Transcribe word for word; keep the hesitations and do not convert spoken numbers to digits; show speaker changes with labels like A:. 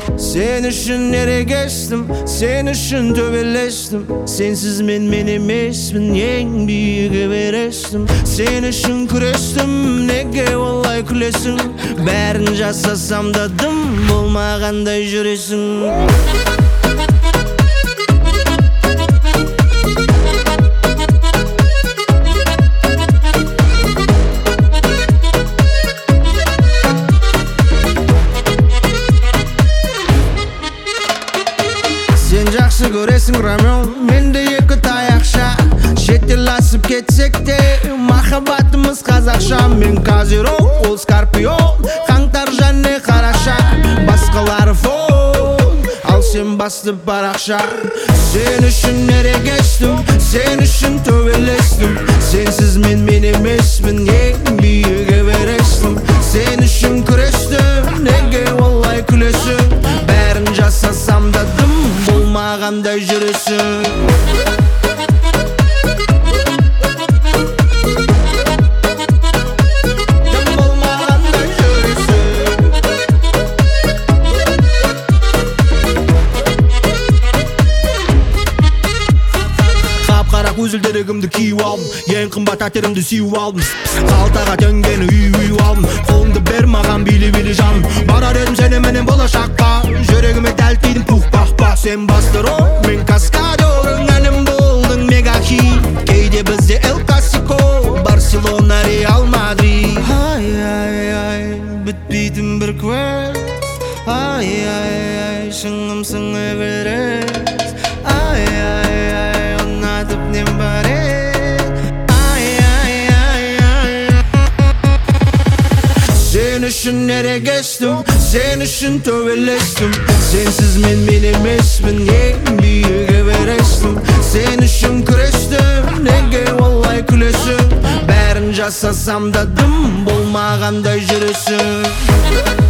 A: Sen üçün nere geçtim, sen üçün töbeleştim. Sensiz men men emasmın, en büyük Everest'im. Sen üçün küreştim, nege vallahi külesin. Bärin jasasam da dım bolmaganday juresin. Sen жақсы көресің Ромео, менде екі таяқша. Шетел асып кетсек те, махаббатымыз қазақша. Мен Козерог, ол Скорпион, қаңтар және қараша. Басқалары фон, ал сен басты парақша. Sen үшін ерегестім, sen үшін төбелестім. Сенсіз мен мен емеспін, ең биік Everest'ім. Sen үшін күрестім, неге олай күлесің? Бәрін жасасам да дым болмағандай жүресің. Көзілдерігімді киіп алдым, ең қымбат әтерімді сүйіп алдым. Қалтаға төнгені үй-үй алдым, қолыңды бер маған билі-билі жаным. Барар едім сені менен болашаққа, жүрегіме дәл тидім пух-пах-пах. Сен басты рол, мен каскадер, әнім болдың мега-хит. Кейде бізде El Clasico, Барселона, Реал Мадрид. Ай-ай-ай, бітпейтін бір квест. Ай-ай-ай, шыңымсың Everest. Ай-ай-ай, нем бар ед. Ай-ай-ай-ай. Sen үшін ерегестім, sen үшін төбелестім. Сенсіз мен мен емеспін, ең биік Everest'ім. Sen үшін күрестім, неге олай күлесің? Бәрін жасасам да дым болмағандай жүресің.